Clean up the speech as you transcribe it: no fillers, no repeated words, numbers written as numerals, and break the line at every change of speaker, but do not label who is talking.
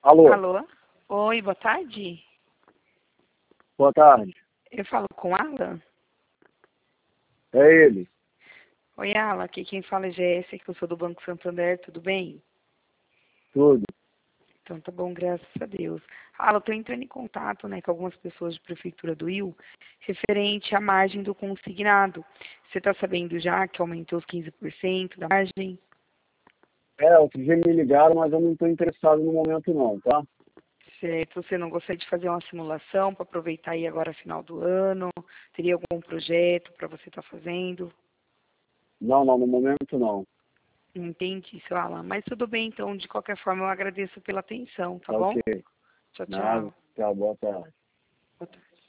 Alô,
Alô? Oi, boa tarde.
boa tarde.
Eu falo com Alan?
É ele.
Oi, Alan, aqui quem fala é Jéssica, que eu sou do Banco Santander, tudo bem?
Tudo.
Então tá bom, graças a Deus. Alan, eu tô entrando em contato, com algumas pessoas de Prefeitura do Rio, referente à margem do consignado. Você tá sabendo já que aumentou os 15% da margem?
Outro dia me ligaram, mas eu não estou interessado no momento não, tá?
Certo, você não gostaria de fazer uma simulação para aproveitar aí agora final do ano? Teria algum projeto para você estar fazendo?
Não, no momento não.
Entendi, seu Alan. Mas tudo bem, então, de qualquer forma, eu agradeço pela atenção, tá
Tá ok.
bom? Tchau,
Nada,
tchau.
tá, boa tarde.
Boa tarde.